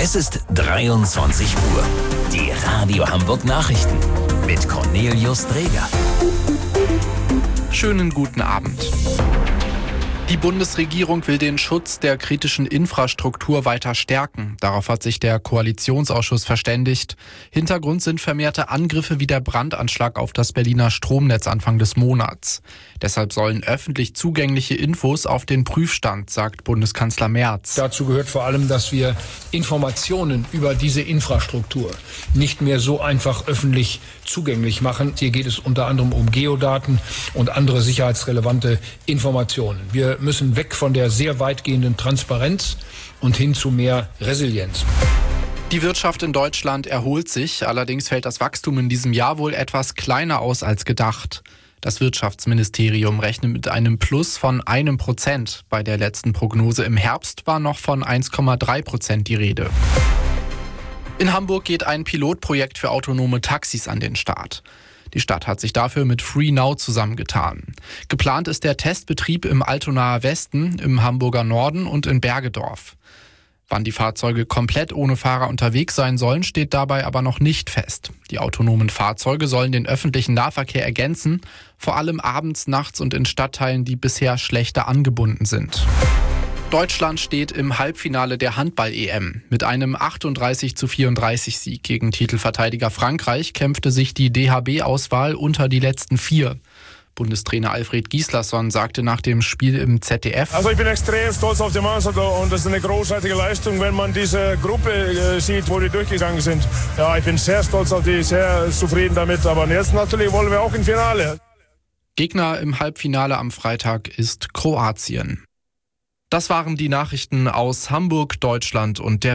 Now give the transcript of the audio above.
Es ist 23 Uhr. Die Radio Hamburg Nachrichten mit Cornelius Dreger. Schönen guten Abend. Die Bundesregierung will den Schutz der kritischen Infrastruktur weiter stärken. Darauf hat sich der Koalitionsausschuss verständigt. Hintergrund sind vermehrte Angriffe wie der Brandanschlag auf das Berliner Stromnetz Anfang des Monats. Deshalb sollen öffentlich zugängliche Infos auf den Prüfstand, sagt Bundeskanzler Merz. Dazu gehört vor allem, dass wir Informationen über diese Infrastruktur nicht mehr so einfach öffentlich zugänglich machen. Hier geht es unter anderem um Geodaten und andere sicherheitsrelevante Informationen. Wir müssen weg von der sehr weitgehenden Transparenz und hin zu mehr Resilienz. Die Wirtschaft in Deutschland erholt sich, allerdings fällt das Wachstum in diesem Jahr wohl etwas kleiner aus als gedacht. Das Wirtschaftsministerium rechnet mit einem Plus von 1%. Bei der letzten Prognose im Herbst war noch von 1,3% die Rede. In Hamburg geht ein Pilotprojekt für autonome Taxis an den Start. Die Stadt hat sich dafür mit FreeNow zusammengetan. Geplant ist der Testbetrieb im Altonaer Westen, im Hamburger Norden und in Bergedorf. Wann die Fahrzeuge komplett ohne Fahrer unterwegs sein sollen, steht dabei aber noch nicht fest. Die autonomen Fahrzeuge sollen den öffentlichen Nahverkehr ergänzen, vor allem abends, nachts und in Stadtteilen, die bisher schlechter angebunden sind. Deutschland steht im Halbfinale der Handball-EM. Mit einem 38:34-Sieg gegen Titelverteidiger Frankreich kämpfte sich die DHB-Auswahl unter die letzten 4. Bundestrainer Alfred Gislason sagte nach dem Spiel im ZDF: Also ich bin extrem stolz auf die Mannschaft und das ist eine großartige Leistung, wenn man diese Gruppe sieht, wo die durchgegangen sind. Ja, ich bin sehr stolz auf die, sehr zufrieden damit, aber jetzt natürlich wollen wir auch im Finale. Gegner im Halbfinale am Freitag ist Kroatien. Das waren die Nachrichten aus Hamburg, Deutschland und der